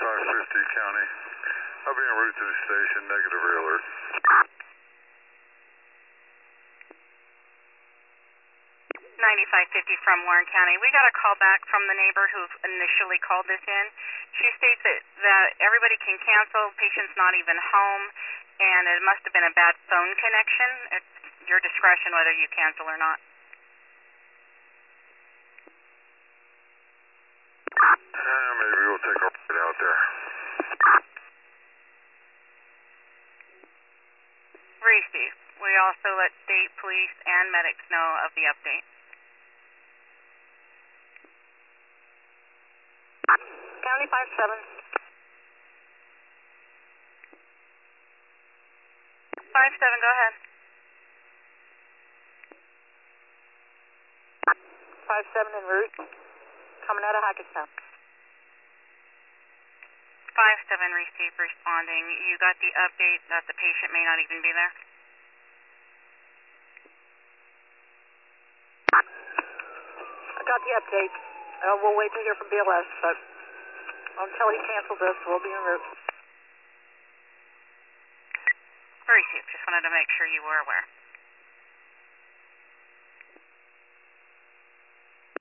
9550 County. I'll be en route to the station, negative alert. 9550 from Warren County. We got a call back from the neighbor who initially called this in. She states that everybody can cancel, patient's not even home, and it must have been a bad phone connection. It's your discretion whether you cancel or not. Maybe we'll take a ride out there. Receive. We also let state police and medics know of the update. County 57. 57, go ahead. 57 en route. Coming out of Hackettstown. 57 received responding. You got the update that the patient may not even be there? I got the update. We'll wait to hear from BLS, but until he cancels this, we'll be en route. Received. Just wanted to make sure you were aware.